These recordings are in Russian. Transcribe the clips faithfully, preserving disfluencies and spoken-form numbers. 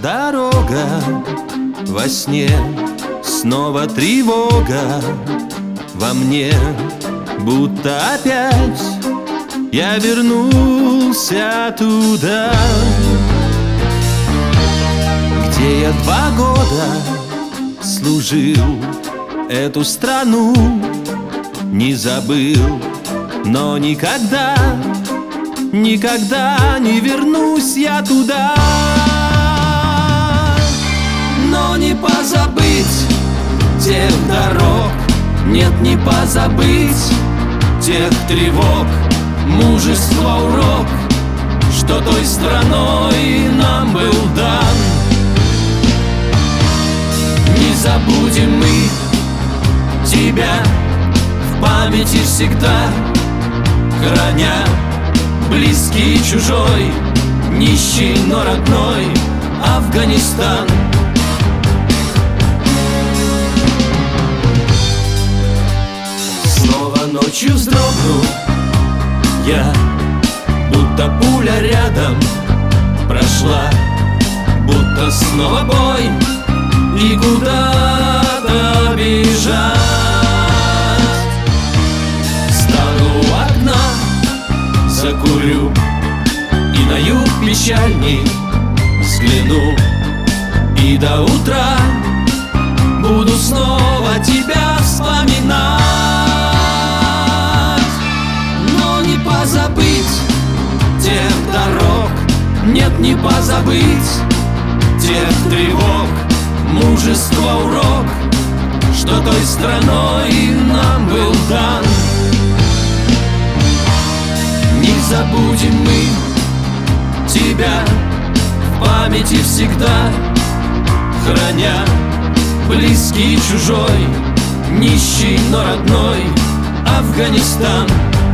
дорога, во сне снова тревога, во мне будто опять я вернулся туда, где я два года служил эту страну. Не забыл, но никогда, никогда не вернусь я туда. Но не позабыть тех дорог, нет, не позабыть тех тревог, мужества урок, что той страной нам был дан. Не забудем мы тебя в памяти всегда, храня близкий и чужой, нищий, но родной Афганистан. Снова ночью вздрогну я, будто пуля рядом прошла, будто снова бой и куда-то бежать. Стану у окна, закурю и на юг печальный взгляну, и до утра буду снова тебя вспоминать. Но не позабыть тех дорог, нет, не позабыть тех тревог, мужества урок, что той страной нам был дан. Не забудем мы тебя в памяти всегда, храня близкий и чужой, нищий, но родной Афганистан.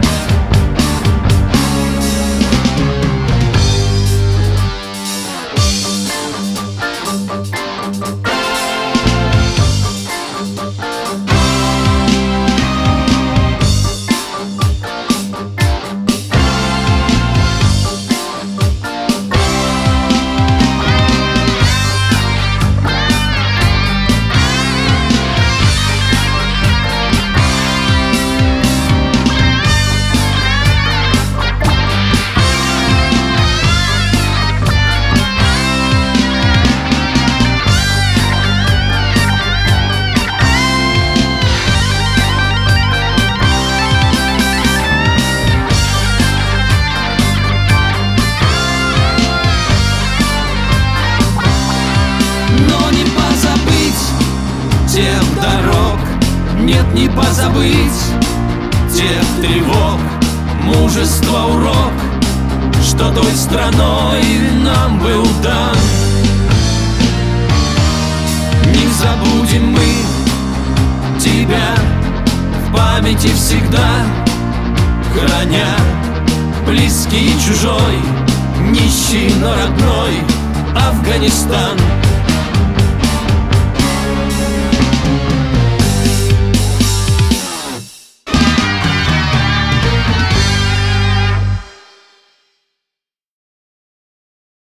Тех дорог, нет, не позабыть тех тревог, мужества урок, что той страной нам был дан. Не забудем мы тебя в памяти всегда, храня близкий и чужой, нищий, но родной Афганистан.